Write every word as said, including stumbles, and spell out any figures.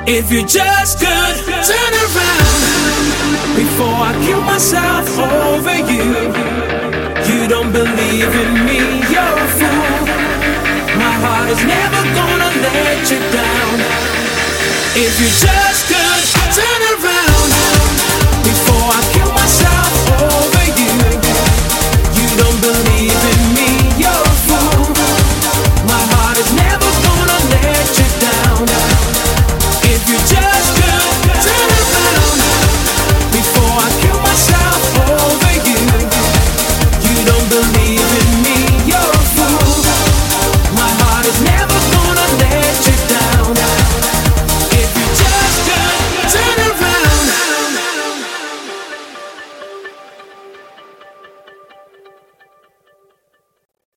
If you just could turn around before I kill myself over you. You don't believe in me, you're a fool. My heart is never gonna let you down. If you just